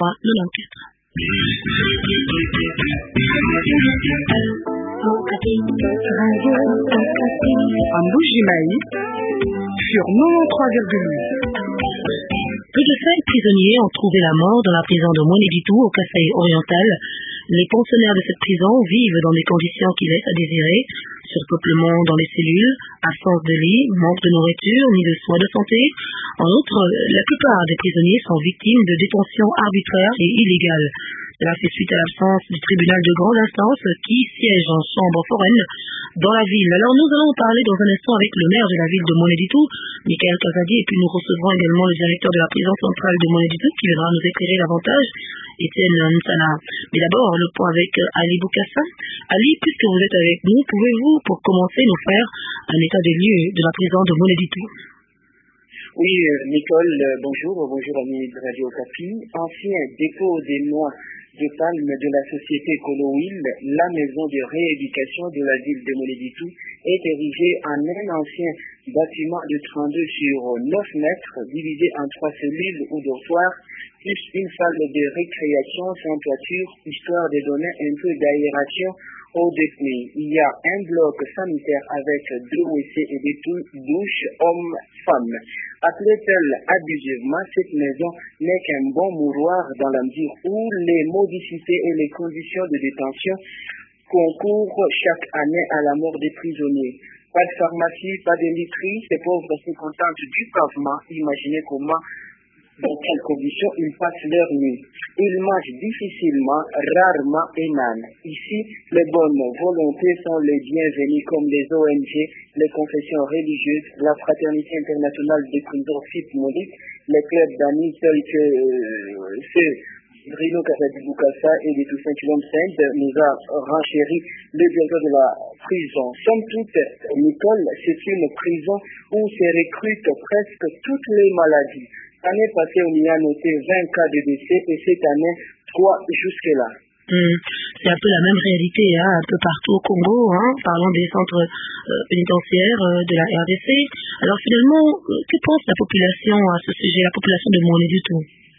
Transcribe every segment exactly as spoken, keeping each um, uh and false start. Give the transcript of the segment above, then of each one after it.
point quatre-vingt-quatorze. En Bougie-Maï, sur quatre-vingt-treize virgule huit. Plus de cinq prisonniers ont trouvé la mort dans la prison de Mweneditu au Kasaï oriental. Les pensionnaires de cette prison vivent dans des conditions qui laissent à désirer: surpeuplement dans les cellules, absence de lit, manque de nourriture ni de soins de santé. En outre, la plupart des prisonniers sont victimes de détentions arbitraires et illégales. Cela fait suite à l'absence du tribunal de grande instance qui siège en chambre foraine dans la ville. Alors nous allons parler dans un instant avec le maire de la ville de Mweneditu, Michael Kazadi, et puis nous recevrons également le directeur de la prison centrale de Mweneditu qui viendra nous éclairer davantage, Étienne Nsana. Mais d'abord, le point avec Ali Boukassa. Ali, puisque vous êtes avec nous, pouvez-vous, pour commencer, nous faire un état des lieux de la prison de Mweneditu? Oui, Nicole, bonjour, bonjour amis de Radio Okapi. Ancien dépôt des noix de palme de la société Coloil, la maison de rééducation de la ville de Mweneditu est érigée en un ancien bâtiment de trente-deux sur neuf mètres, divisé en trois cellules ou dortoirs, plus une salle de récréation sans toiture, histoire de donner un peu d'aération aux détenus. Il y a un bloc sanitaire avec deux W C et des douches hommes-femmes. Appelée-elle abusivement, cette maison n'est qu'un bon mouroir dans la mesure où les modicités et les conditions de détention concourent chaque année à la mort des prisonniers. Pas de pharmacie, pas de literie, ces pauvres se contentent du pavement. Imaginez comment, dans quelles conditions ils passent leur nuit. Ils mangent difficilement, rarement et mal. Ici, les bonnes volontés sont les bienvenues comme les O N G, les confessions religieuses, la fraternité internationale des prisons Fitmonique, les clubs d'amis tels que euh, ceux Bruno Kazadi Boukassa et les Toussaint Kilombe Sainte nous a renchéri le directeur de la prison. Somme toute, Nicole, c'est une prison où se recrutent presque toutes les maladies. L'année passée, on y a noté vingt cas de décès et cette année, trois jusque-là. Hum, c'est un peu la même réalité hein, un peu partout au Congo, hein, parlant des centres euh, pénitentiaires euh, de la R D C. Alors finalement, euh, que pense la population à ce sujet, la population de Mweneditu?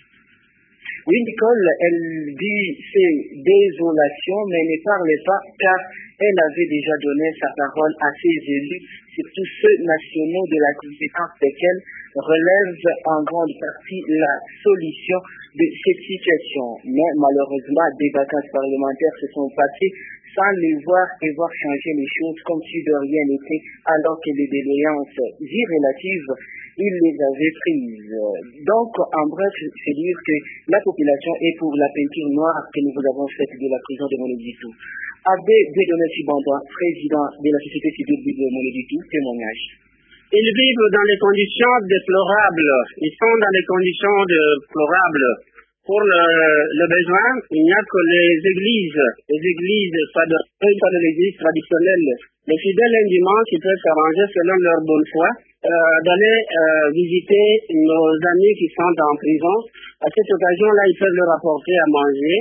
Oui, Nicole, elle dit c'est désolation, mais ne parle pas car elle avait déjà donné sa parole à ses élus, surtout ceux nationaux de la compétence desquels relève en grande partie la solution de cette situation. Mais malheureusement, des vacances parlementaires se sont passées sans les voir et voir changer les choses comme si de rien n'était, alors que les déléances irrélatives, il les avait prises. Donc, en bref, c'est dire que la population est pour la peinture noire que nous vous avons faite de la prison de Mweneditu. Abbé Bédoné Chibanda, président de la société civile de Mweneditu, témoignage. Ils vivent dans des conditions déplorables. Ils sont dans des conditions déplorables. Pour le, le besoin, il n'y a que les églises, les églises, pas de, pas de l'église traditionnelle. Les fidèles un dimanche, ils peuvent s'arranger selon leur bonne foi, euh, d'aller euh, visiter nos amis qui sont en prison. À cette occasion-là, ils peuvent leur apporter à manger.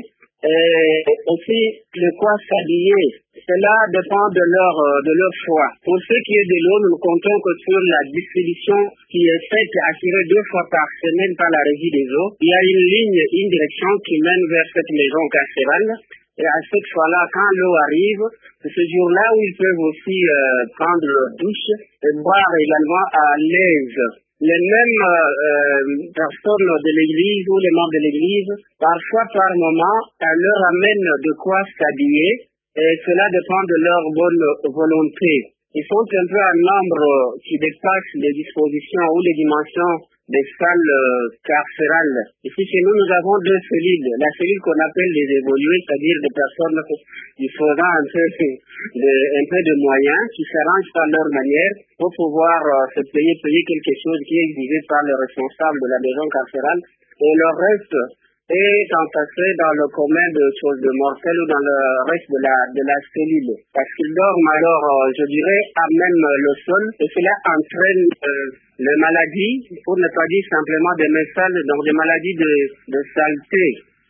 Et aussi, de quoi s'habiller. Cela dépend de leur, de leur choix. Pour ce qui est de l'eau, nous comptons que sur la distribution qui est faite, assurée deux fois par semaine par la régie des eaux, il y a une ligne, une direction qui mène vers cette maison carcérale. Et à cette fois-là, quand l'eau arrive, c'est ce jour-là où ils peuvent aussi euh, prendre leur douche et boire également à l'aise. Les mêmes euh, personnes de l'église ou les membres de l'église, parfois par moment, elles leur amènent de quoi s'habiller et cela dépend de leur bonne volonté. Ils sont un peu un nombre qui dépasse les dispositions ou les dimensions des salles euh, carcérales. Ici chez nous, nous avons deux cellules. La cellule qu'on appelle les évolués, c'est-à-dire des personnes qui feront un peu de, un peu de moyens, qui s'arrangent par leur manière pour pouvoir euh, se payer, payer quelque chose qui est exigé par le responsable de la maison carcérale. Et le reste est entassé dans le commun de choses de mortelles ou dans le reste de la, de la cellule. Parce qu'ils dorment alors, euh, je dirais, à même le sol, et cela entraîne euh, les maladies, pour ne pas dire simplement des messages, donc des maladies de, de saleté.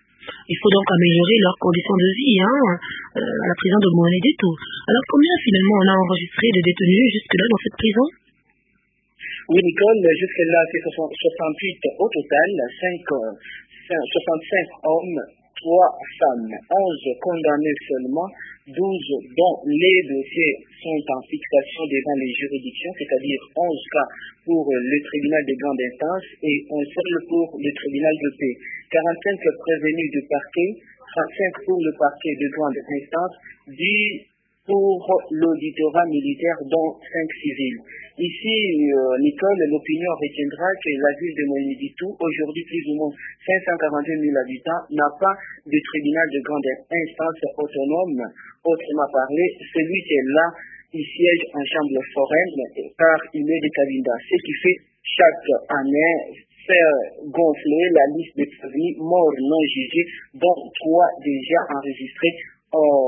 Il faut donc améliorer leurs conditions de vie hein, euh, à la prison de Mweneditu. Alors combien finalement on a enregistré de détenus jusque-là dans cette prison? Oui, Nicole, jusque-là, c'est soixante-huit au total, cinq soixante-cinq hommes, trois femmes, onze condamnés seulement, douze dont les dossiers sont en fixation devant les juridictions, c'est-à-dire onze cas pour le tribunal de grande instance et un seul pour le tribunal de paix. quarante-cinq prévenus du parquet, trente-cinq pour le parquet de grande instance, dix pour l'auditorat militaire, dont cinq civils. Ici, euh, Nicole, l'opinion retiendra que la ville de Moïne-Ditou, aujourd'hui plus ou moins cinq cent quarante-deux mille habitants, n'a pas de tribunal de grande instance autonome. Autrement parlé, celui qui est là, il siège en chambre foraine par Imé de Cabinda, ce qui fait chaque année faire gonfler la liste des prévenus morts non jugés, dont trois déjà enregistrés au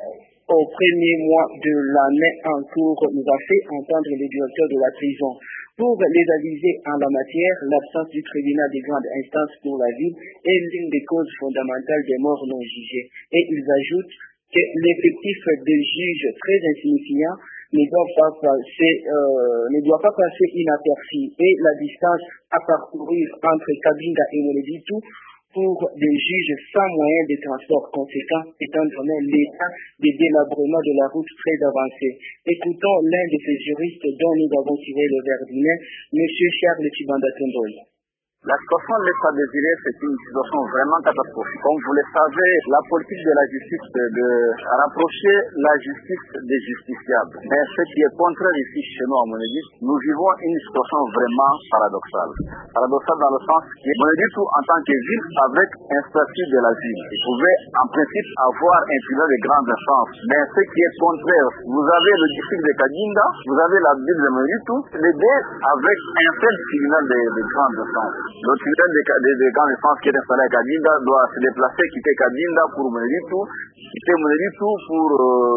au premier mois de l'année en cours, nous a fait entendre le directeur de la prison. Pour les aviser en la matière, l'absence du tribunal de grande instance pour la ville est l'une des causes fondamentales des morts non jugées. Et ils ajoutent que l'effectif des juges très insignifiant ne doit pas passer, euh, ne doit pas passer inaperçu. Et la distance à parcourir entre Cabinda et Moïne-Ditou pour des juges sans moyens de transport conséquents, étant donné l'état de délabrement de la route très avancé. Écoutons l'un de ces juristes dont nous avons tiré le verdinet, M. Charles Chibanda Tondoy. La situation de l'État désiré, c'est une situation vraiment catastrophique. Comme vous le savez, la politique de la justice, c'est de rapprocher la justice des justiciables. Mais ce qui est contraire ici chez nous à Moïne-Ditou, nous vivons une situation vraiment paradoxale. Paradoxale dans le sens que Moïne-Ditou, en tant que ville, avec un statut de la ville, vous pouvez en principe avoir un tribunal de grande instance. Mais ce qui est contraire, vous avez le district de Cabinda, vous avez la ville de Moïne-Ditou, les deux avec un seul tribunal de, de grande instance. Le tribunal de, de, de grande instance qui est installé à Cabinda doit se déplacer, quitter Cabinda pour Moïne-Ditou, quitter Moïne-Ditou pour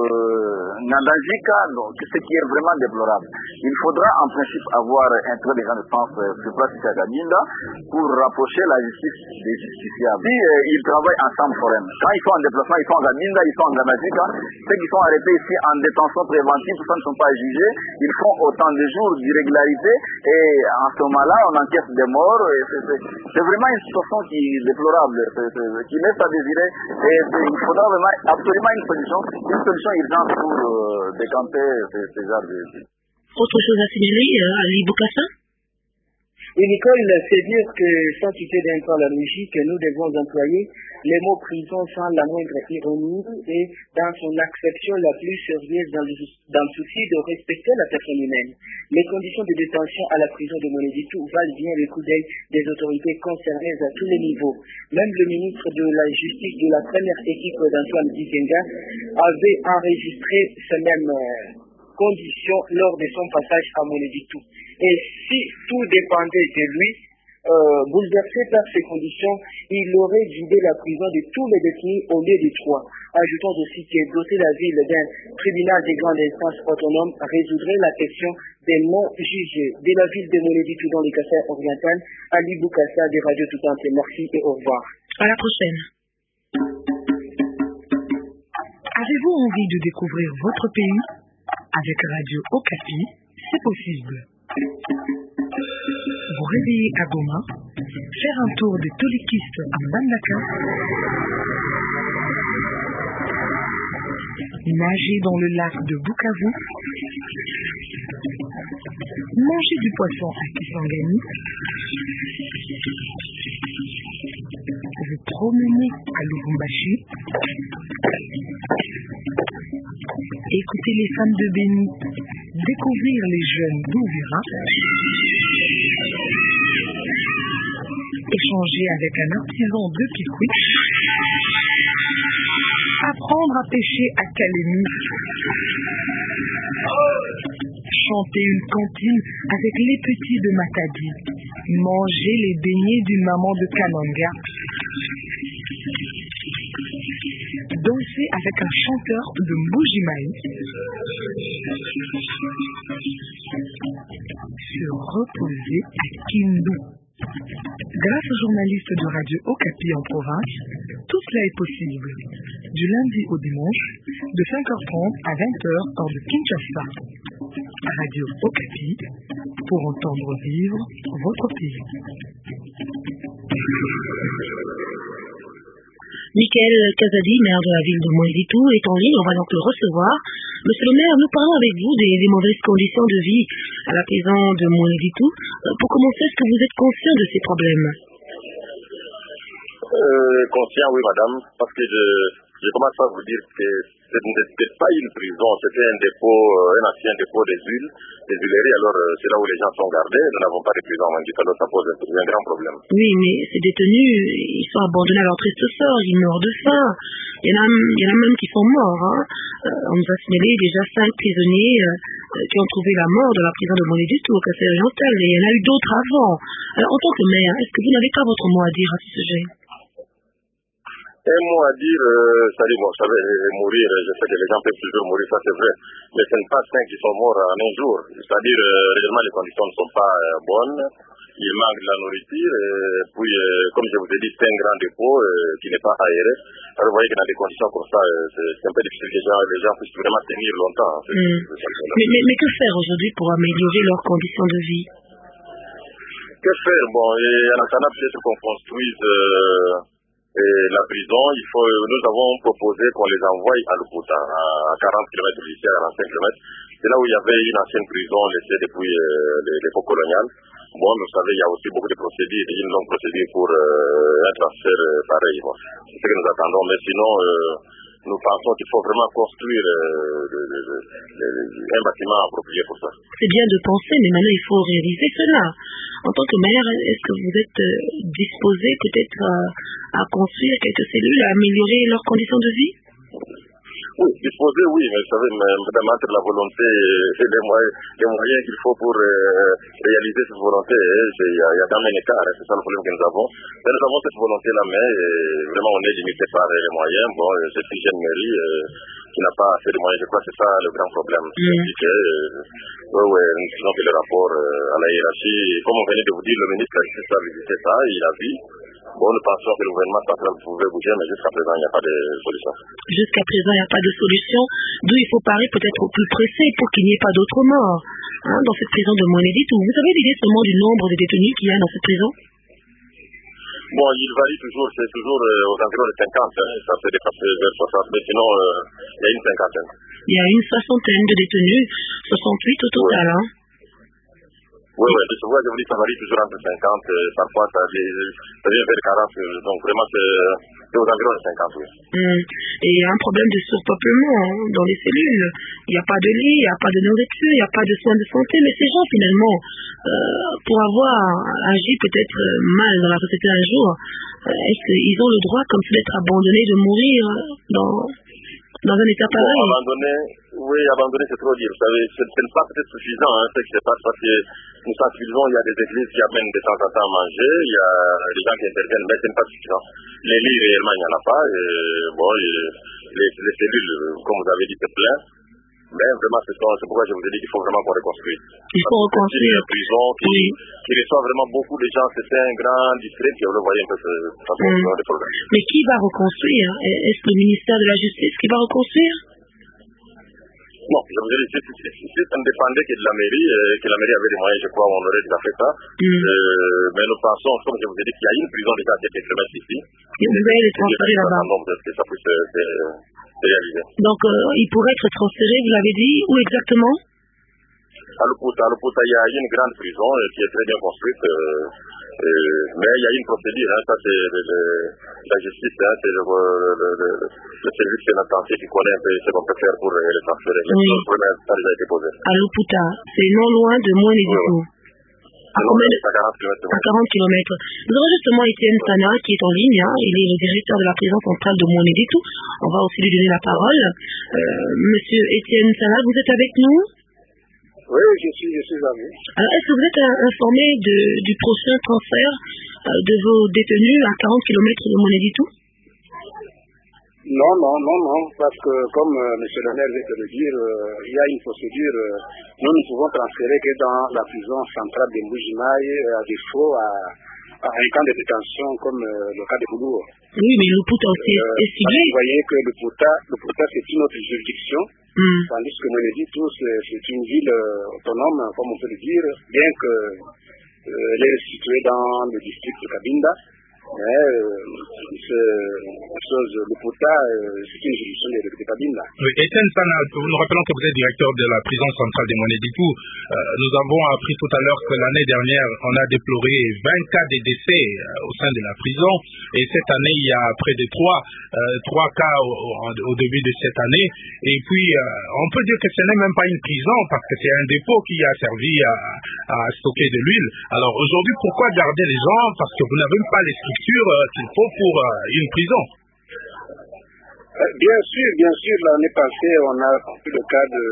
euh, Ngandajika, donc ce qui est vraiment déplorable. Il faudra en principe avoir un tribunal de grande instance euh, sur place ici à Cabinda pour rapprocher la justice des justiciables. Si euh, ils travaillent ensemble foraine, quand ils sont en déplacement, ils sont à Cabinda, ils sont en Ngandajika, ceux qui sont arrêtés ici en détention préventive, ça ne sont pas jugés, ils font autant de jours d'irrégularité et en ce moment-là, on encaisse des morts. Et c'est, c'est, c'est vraiment une situation qui est déplorable, c'est, c'est, qui laisse à désirer et il faudra vraiment absolument une solution, une solution urgente pour euh, décanter ces, ces genres de... Autre chose à signaler, euh, Ali Boukassa? Et Nicole, c'est dire que sans quitter d'un peu la logique, nous devons employer les mots prison sans la moindre ironie et dans son acception la plus sérieuse dans le, dans le souci de respecter la personne humaine. Les conditions de détention à la prison de Moïne-Ditou valent bien le coup d'œil des autorités concernées à tous les niveaux. Même le ministre de la Justice de la première équipe d'Antoine Dizenga avait enregistré ces mêmes euh, conditions lors de son passage à Moïne-Ditou. Et si tout dépendait de lui, euh, bouleversé par ces conditions, il aurait vidé la prison de tous les détenus au lieu de trois. Ajoutons aussi que doter la ville d'un tribunal de grande instance autonome résoudrait la question des non-jugés de la ville de Moïne-Ditou dans les Kassai oriental. Ali Boukassa de Radio Tout Entier. Merci et au revoir. À la prochaine. Avez-vous envie de découvrir votre pays? Avec Radio Okapi, c'est possible. Vous réveillez à Goma, faire un tour des tolikistes à Mbandaka, nager dans le lac de Bukavu, manger du poisson à Kisangani, vous promener à Lubumbashi, écouter les femmes de Béni, découvrir les jeunes d'Ouvira, échanger avec un artisan de Piquet, apprendre à pêcher à Kalemi, chanter une cantine avec les petits de Matadi, manger les beignets d'une maman de Kananga, danser avec un chanteur de Mbujimaï, se reposer à Kindu. Grâce aux journalistes de Radio Okapi en province, tout cela est possible. Du lundi au dimanche, de cinq heures trente à vingt heures hors de Kinshasa. Radio Okapi, pour entendre vivre votre pays. Michael Kazadi, maire de la ville de Mweneditu, est en ligne, on va donc le recevoir. Monsieur le maire, nous parlons avec vous des, des mauvaises conditions de vie à la prison de Mweneditu. Pour commencer, est-ce que vous êtes conscient de ces problèmes? euh, Conscient, oui madame, parce que je, je commence à vous dire que ce n'était pas une prison, c'était un dépôt, un ancien dépôt des huiles, des huileries, alors euh, c'est là où les gens sont gardés, nous n'avons pas de prison en Mweneditu, alors ça pose un, un grand problème. Oui, mais ces détenus, ils sont abandonnés à leur triste sort, ils meurent de faim. Il y en a, il y en a même qui sont morts. Hein. Euh, on nous a signalé déjà cinq prisonniers euh, qui ont trouvé la mort dans la prison de Mweneditu au Kassai oriental, et il y en a eu d'autres avant. Alors, en tant que maire, est-ce que vous n'avez pas votre mot à dire à ce sujet? Un mot à dire, euh, c'est-à-dire, bon, vous savez, mourir, je sais que les gens peuvent toujours mourir, ça c'est vrai, mais ce n'est pas cinq qui sont morts en un jour. C'est-à-dire, euh, réellement, les conditions ne sont pas euh, bonnes, il manque de la nourriture, et puis, euh, comme je vous ai dit, c'est un grand dépôt euh, qui n'est pas aéré. Alors, vous voyez que dans des conditions comme ça, euh, c'est, c'est un peu difficile que les gens, les gens puissent vraiment tenir longtemps. En fait. Mmh. Mais, mais, mais que faire aujourd'hui pour améliorer leurs conditions de vie? Que faire? Bon, et en attendant peut-être qu'on construise... Euh, Et la prison, il faut, nous avons proposé qu'on les envoie à Luputa, à quarante kilomètres d'ici, à quarante-cinq kilomètres. C'est là où il y avait une ancienne prison laissée depuis euh, l'époque coloniale. Bon, vous savez, il y a aussi beaucoup de procédures, une longue procédure pour euh, un transfert euh, pareil. Bon. C'est ce que nous attendons. Mais sinon, euh, nous pensons qu'il faut vraiment construire euh, le, le, le, le, un bâtiment approprié pour ça. C'est bien de penser, mais maintenant il faut réaliser cela. En tant que maire, est-ce que vous êtes euh, disposé peut-être euh, à construire quelques cellules, à améliorer leurs conditions de vie? Oui, disposé, oui, mais vous savez, madame, entre la volonté et les moyens, les moyens qu'il faut pour euh, réaliser cette volonté, il y, y a quand même un écart, hein, c'est ça le problème que nous avons. Mais nous avons cette volonté-là, mais euh, vraiment on est limité par les moyens. Bon, c'est une jeune mairie euh, qui n'a pas assez de moyens, je crois que c'est ça le grand problème. Mm. C'est que, euh, ouais, ouais, nous disons que le rapport euh, à la hiérarchie, comme on venait de vous dire, le ministre a juste à visiter ça, il a vu. Bon, nous pensons que le gouvernement central pouvait bouger, mais jusqu'à présent, il n'y a pas de solution. Jusqu'à présent, il n'y a pas de solution, d'où il faut parler peut-être au plus pressé pour qu'il n'y ait pas d'autres morts hein, dans cette prison de Mweneditu. Vous avez l'idée seulement du nombre de détenus qu'il y a dans cette prison? Bon, il varie toujours, c'est toujours euh, aux environs de cinquante, hein, ça peut dépasser vers soixante, mais sinon, euh, il y a une cinquantaine. Il y a une soixantaine de détenus, soixante-huit au total, oui. Hein. Oui, oui, je vois, je vous dis, ça varie toujours entre cinquante, euh, parfois ça, ça vient vers quarante, donc vraiment c'est, c'est aux environs de cinquante, oui. Mmh. Et il y a un problème de surpeuplement hein, dans les cellules. Il n'y a pas de lit, il n'y a pas de nourriture, il n'y a pas de soins de santé, mais ces gens finalement, euh, pour avoir agi peut-être mal dans la société un jour, euh, est-ce qu'ils ont le droit comme ça d'être abandonnés, de mourir dans... dans un état pareil? Bon, abandonné, oui, abandonné c'est trop dire. Vous savez, ce n'est pas peut-être suffisant, hein, ce qui se passe parce que nous sensibilisons, il y a des églises qui amènent de temps en temps à manger, il y a des gens qui interviennent, mais ce n'est pas suffisant. Les lits, réellement, il n'y en a pas. Et, bon, et les, les cellules, comme vous avez dit, c'est plein. Mais vraiment, c'est, c'est pourquoi je vous ai dit qu'il faut vraiment qu'on reconstruise. Il faut reconstruire. Une prison qui, oui. qui reçoit vraiment beaucoup de gens. C'est un grand district qui, vous voyez un peu, ça pose mm. des problèmes. Mais qui va reconstruire? Est-ce le ministère de la Justice qui va reconstruire? Non, je vous ai dit, si, si, si ça ne dépendait que de la mairie, euh, que la mairie avait des moyens, je crois, on aurait déjà fait ça. Mm. Euh, mais nous pensons, comme je vous ai dit, qu'il y a une prison déjà à quelques kilomètres ici. Et vous allez les transférer là-bas. Que ça puisse se réaliser. Donc, euh, il pourrait être transféré, vous l'avez dit, où exactement? À Luputa, à Luputa, il y a une grande prison euh, qui est très bien construite. Euh, euh, mais il y a une procédure, hein, ça c'est le, le, la justice, hein, c'est le, le, le, le service pénitentiaire qui connaît un peu ce qu'on peut faire pour euh, les transférer. Mais oui. Le problème a déjà été posé. À Luputa, c'est non loin de Mweneditu. Oui, oui. À, combien de... à quarante kilomètres. Nous avons justement Étienne Sana qui est en ligne, hein. Il est le directeur de la prison centrale de Mweneditu. On va aussi lui donner la parole. Euh, Monsieur Étienne Sana, vous êtes avec nous? Oui, je suis, je suis avec vous. Alors, est-ce que vous êtes informé de, du prochain transfert euh, de vos détenus à quarante kilomètres de Mweneditu? Non, non, non, non, parce que comme euh, M. le maire vient de le dire, euh, il y a une procédure, euh, nous ne pouvons transférer que dans la prison centrale de Mbujimaï, euh, à défaut à, à un camp de détention comme euh, le cas de Boulou. Oui, mais le Luputa aussi euh, est ciblé. Vous voyez que le Luputa, le Luputa c'est une autre juridiction, mm. tandis que Mweneditu c'est, c'est une ville euh, autonome, comme on peut le dire, bien que euh, elle est située dans le district de Cabinda. Mais euh, c'est chose, le quota, euh, c'est une juridiction de, de Kabila. Oui, Etienne Sana, nous rappelons que vous êtes directeur de la prison centrale des Moneditou. Euh, nous avons appris tout à l'heure que l'année dernière, on a déploré vingt cas de décès euh, au sein de la prison. Et cette année, il y a près de trois, euh, trois cas au, au, au début de cette année. Et puis, euh, on peut dire que ce n'est même pas une prison parce que c'est un dépôt qui a servi à, à stocker de l'huile. Alors aujourd'hui, pourquoi garder les gens? Parce que vous n'avez même pas les structures euh, qu'il faut pour euh, une prison. Bien sûr, bien sûr, l'année passée, on a eu le cas de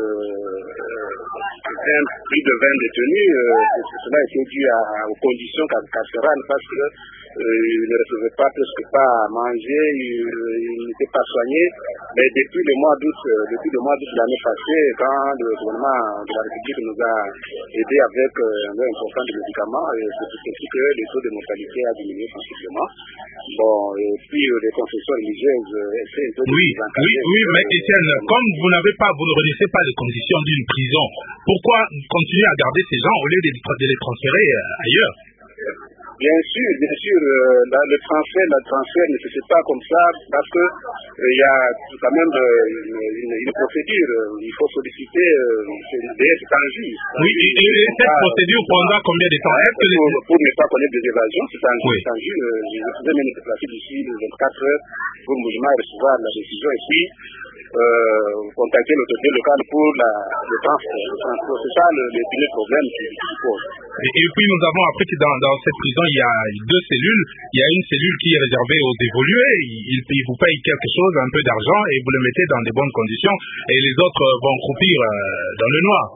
euh, plus de vingt détenus. Euh, cela était dû à, aux conditions carcérales parce que euh, ils ne recevaient pas presque pas à manger, ils, ils n'étaient pas soignés. Mais depuis le mois d'août, euh, depuis le mois d'août de l'année passée, quand le gouvernement de la République nous a aidé avec euh, un nombre important de médicaments, et c'est pour ceci que le taux de mortalité a diminué sensiblement. Bon, et puis euh, les confessions religieuses euh, essaient un peu de Oui, oui, oui, mais Etienne, comme vous n'avez pas, vous ne connaissez pas les conditions d'une prison, pourquoi continuer à garder ces gens au lieu de, de les transférer ailleurs? Bien sûr, bien sûr, euh, là, le transfert, le transfert ne se fait pas comme ça parce que il euh, y a quand même euh, une, une, une procédure. Il faut solliciter, euh, c'est injuste. Oui, et, et, et cette pas, procédure prendra combien de temps? Est-ce que pour, les... pour ne pas connaître des évasions, c'est injuste. Oui. injuste. Euh, je pouvais même me déplacer d'ici vingt-quatre heures pour Moujima et recevoir la décision et puis euh, contacter l'autorité locale pour la, le transport. C'est ça le, le premier problème qui se pose. Et, et puis nous avons appris que dans, dans cette prison, il y a deux cellules. Il y a une cellule qui est réservée aux évolués. Ils, ils vous payent quelque chose, un peu d'argent, et vous le mettez dans de bonnes conditions. Et les autres vont croupir euh, dans le noir.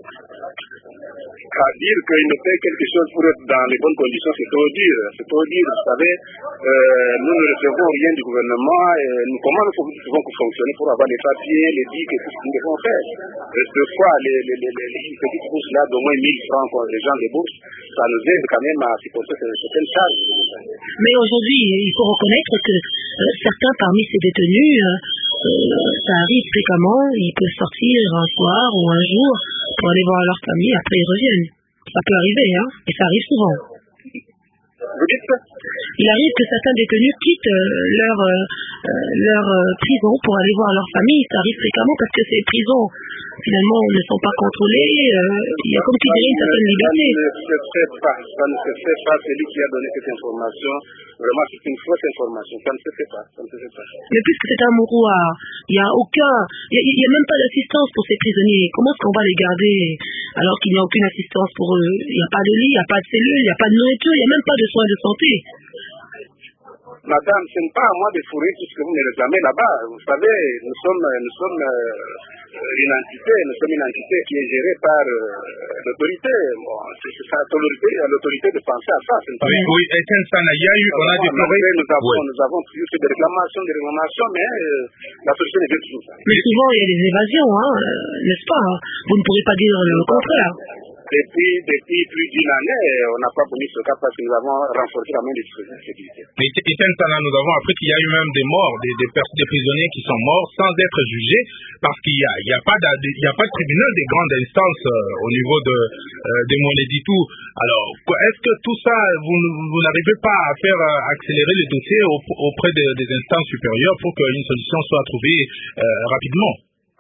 À dire qu'ils ne paient quelque chose pour être dans les bonnes conditions, c'est trop dur. C'est trop dur, vous savez. Euh, nous ne recevons rien du gouvernement. Et nous, comment nous pouvons fonctionner pour avoir les papiers, les digues et tout ce que nous devons faire? Et deux fois, les, les, les, les, les petites bourses là d'au moins mille francs, les gens des bourses, ça nous aide quand même à supporter certaines charges. Mais aujourd'hui, il faut reconnaître que euh, certains parmi ces détenus, euh, euh, ça arrive fréquemment, ils peuvent sortir un soir ou un jour pour aller voir leur famille, après ils reviennent. Ça peut arriver, hein, et ça arrive souvent. Vous dites ça? Il arrive que certains détenus quittent euh, leur, euh, leur euh, prison pour aller voir leur famille. Ça arrive fréquemment parce que ces prisons, finalement, ne sont pas contrôlées. Euh, il y a comme tu dirais une certaine liberté. Ça ne se fait pas. Ça ne se fait pas. Celui qui a donné cette information, vraiment, c'est une fausse information. Ça ne se fait pas. Ça ne se fait pas. Mais puisque c'est un mouroir, il n'y a aucun, il n'y a, a même pas d'assistance pour ces prisonniers. Comment est-ce qu'on va les garder alors qu'il n'y a aucune assistance pour eux? Il n'y a pas de lit, il n'y a pas de cellule, il n'y a pas de nourriture, il n'y a même pas de soins de santé. Madame, ce n'est pas à moi de fourrer tout ce que vous me réclamez là-bas. Vous savez, nous sommes, nous sommes euh, une entité, nous sommes une entité qui est gérée par euh, l'autorité. Bon, c'est ça, l'autorité de penser à ça. Oui, oui, Etienne Sana, il y a eu, on a déploré. Nous avons, oui. nous avons toujours fait des réclamations, des réclamations, mais euh, la solution est bien toujours ça. Mais souvent, il y a des évasions, hein, euh, n'est-ce pas? Vous ne pourrez pas dire le contraire. Depuis, depuis plus d'une année, on n'a pas connu ce cas parce que nous avons renforcé la main des dispositifs de sécurité. Mais Etienne Sana, nous avons appris qu'il y a eu même des morts, des, des, des prisonniers qui sont morts sans être jugés parce qu'il n'y a, il y a, pas de, a pas de tribunal de grande instance euh, au niveau de, euh, des Moneditou. Alors, est-ce que tout ça, vous, vous n'arrivez pas à faire euh, accélérer le dossier auprès de, des instances supérieures pour qu'une solution soit trouvée euh, rapidement?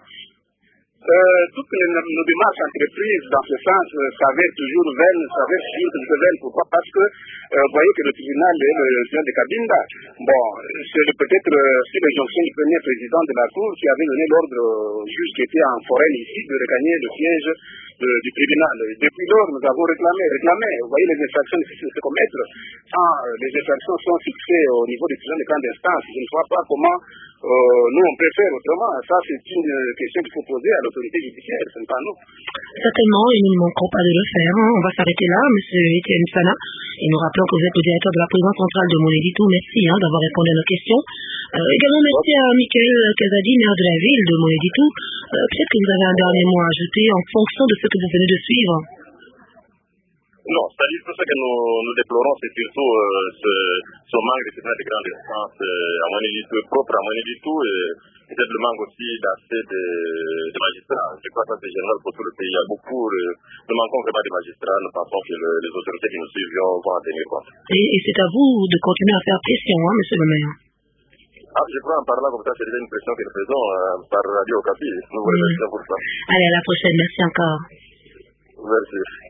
Euh, toutes les, nos démarches entreprises dans ce sens euh, s'avèrent toujours vaines, s'avèrent toujours toujours vaines. Pourquoi? Parce que euh, vous voyez que le tribunal est le tribunal de Cabinda. Bon, c'est peut-être euh, sur l'injonction du premier président de la Cour qui avait donné l'ordre au juge qui était en forêt ici de regagner le siège de, du tribunal. Depuis lors, nous avons réclamé, réclamé. Vous voyez les infractions qui se commettent. Quand euh, les infractions sont fixées au niveau des tribunaux de grande instance, je ne vois pas comment Euh, nous, on peut faire autrement. Ça, c'est une question qu'il faut poser à l'autorité judiciaire, ce n'est pas nous. Certainement, et nous ne manquerons pas de le faire. Hein. On va s'arrêter là, M. Etienne Sana. Et nous rappelons que vous êtes le directeur de la prison centrale de Moneditou. Merci hein, d'avoir répondu à nos questions. Euh, également, merci à Michael Kazadi, maire de la ville de Moneditou. Euh, peut-être que vous avez un dernier mot à ajouter en fonction de ce que vous venez de suivre. Non, c'est-à-dire tout ce que nous, nous déplorons, c'est surtout euh, ce, ce manque de de grandes instances euh, à Moniditou, propre à Moniditou, et peut-être le manque aussi d'accès de, de magistrats. Je crois que c'est général pour tout le pays. Il y a beaucoup, de, nous manquons vraiment de magistrats. Nous pensons que le, les autorités qui nous suivent vont en tenir compte. Et, et c'est à vous de continuer à faire pression, hein, monsieur le maire. Ah, je crois en parlant comme ça, c'est déjà une pression que nous faisons euh, par Radio Okapi. Nous vous remercions pour ça. Allez, à la prochaine. Merci encore. Merci.